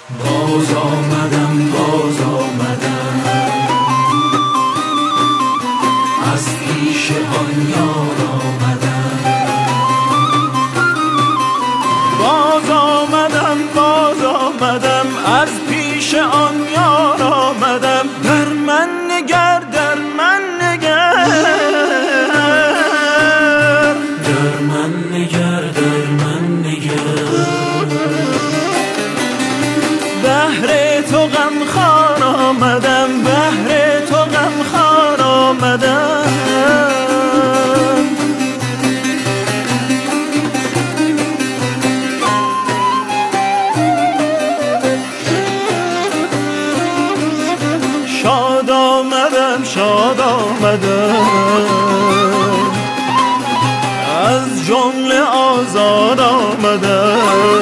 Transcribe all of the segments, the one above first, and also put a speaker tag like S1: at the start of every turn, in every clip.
S1: باز آمدم باز آمدم از پیش آن یار آمدم.
S2: باز آمدم باز آمدم از پیش آن یار آمدم. در من نگر در من نگر،
S1: در من نگر در من نگر.
S2: بهر تو غمخوار آمدم بهر تو غمخوار آمدم. شاد آمدم شاد آمدم از جمله آزاد آمدم.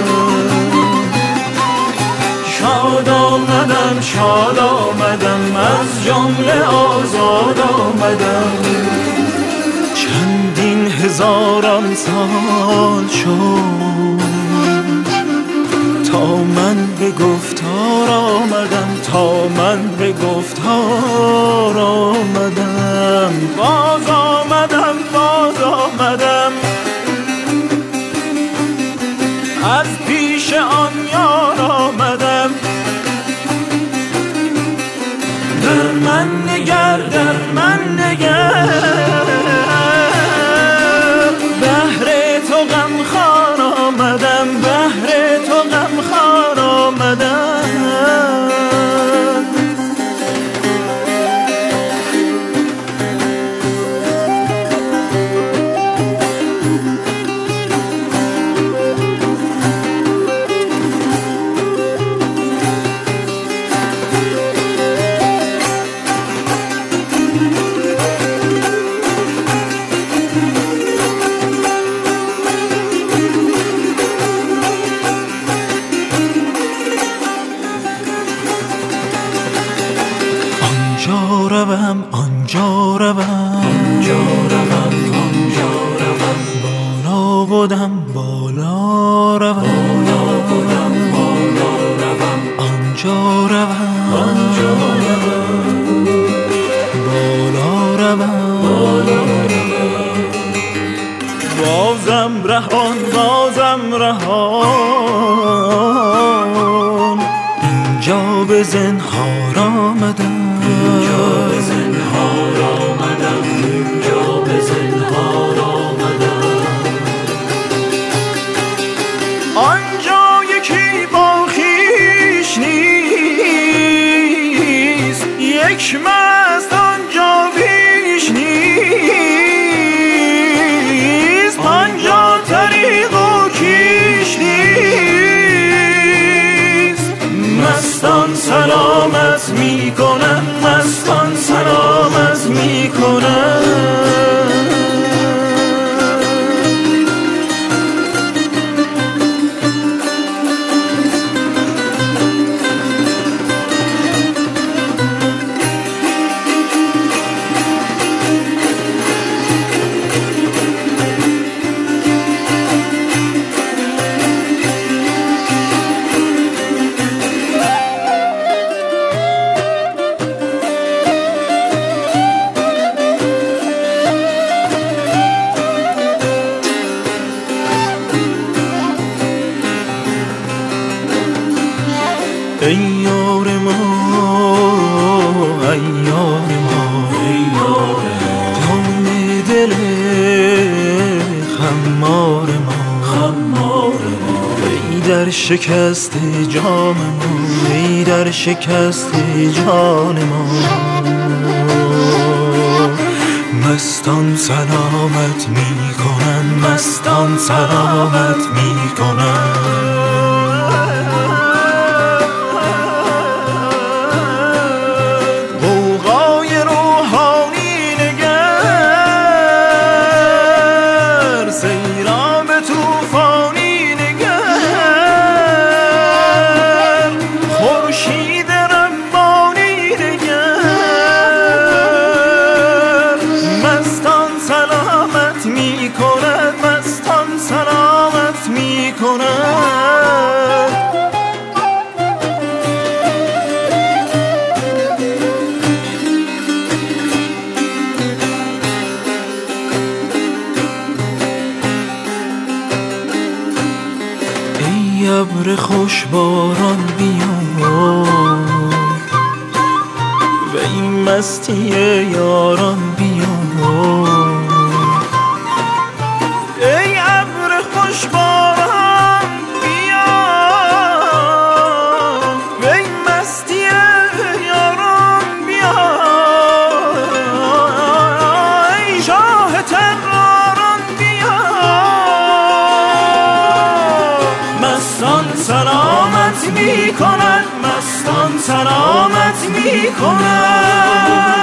S2: شاد آمدم شاد آمدم از جمله آزاد آمدم. چندین هزاران سال شد تا من به گفتار آمدم تا من به گفتار آمدم. باز آمدم باز آمدم از پیش آن یار آمدم. در من نگر در من نگر، بهر تو غمخوار آمدم بهر تو غمخوار آمدم. آنجا روم آنجا روم
S1: آنجا روم آنجا روم.
S2: بالا بودم بالا روم
S1: بالا بودم بالا روم.
S2: آنجا روم
S1: آنجا روم
S2: بالا روم
S1: بالا روم.
S2: بازم رهان اینجا به زنهار آمدم.
S1: اینجا به زنهار آمدم اینجا به زنهار آمدم.
S2: آنجا یکی با خویش نیست یک مست آنجا بیش نیست. آنجا طریق و کیش نیست. مستان سلامت می کنند مستان سلامت می کنند. ای یار ما ای یار ما
S1: ای یار
S2: دام دل خمار ما
S1: خمار ما.
S2: ای در شکست جام ما ای در شکست جان ما. مستان سلامت می کنند مستان سلامت می کنند. می کند ای ابر خوش باران بیا و این مستی یاران بیا ای ابر خوش باران بیا و این مستی یاران بیا ای شاه تراران بیا مستان سلامت می کند مستان سلامت می کند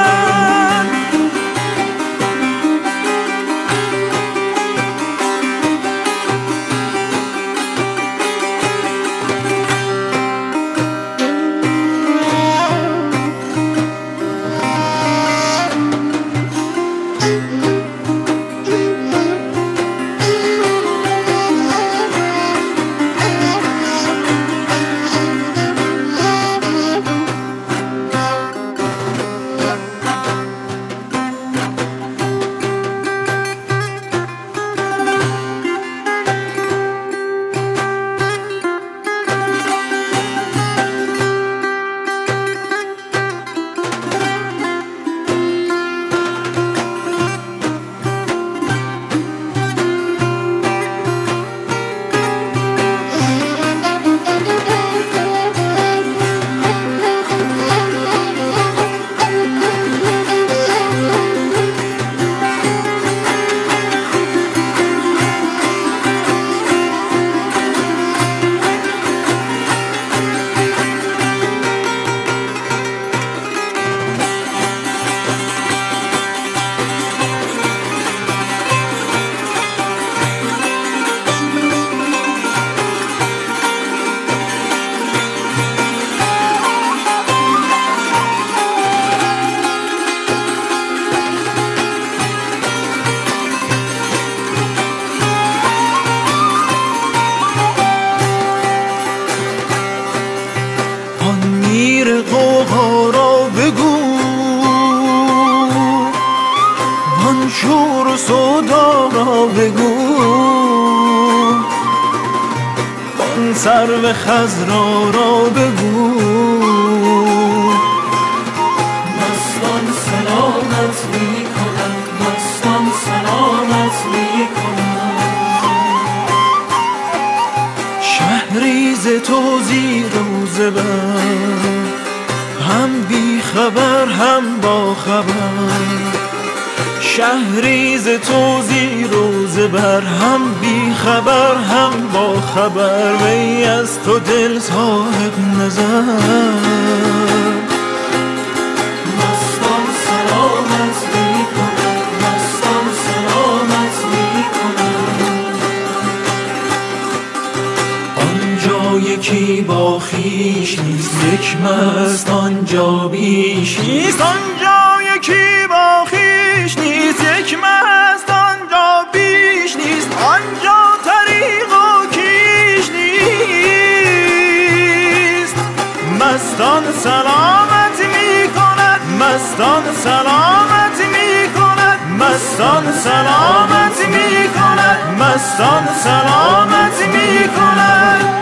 S2: غوغا را بگو آن شور و سودا را بگو آن سرو خضرا را بگو
S1: مستان سلامت می کند مستان سلامت می کند
S2: شهری ز تو زیر و زبر هم بی خبر هم با خبر شهری ز تو زیر و زبر هم بی خبر هم با خبر وی از تو دل صاحب نظر
S1: مستان سلامت می کند مستان سلامت می کند
S2: آنجا یکی با خویش نیست یک مست آنجا بیش نیست آنجا یکی با خویش نیست یک مست آنجا بیش نیست آنجا طریق و کیش نیست مستان سلامت می کند مستان سلامت می کند مستان سلامت می کند مستان سلامت می کند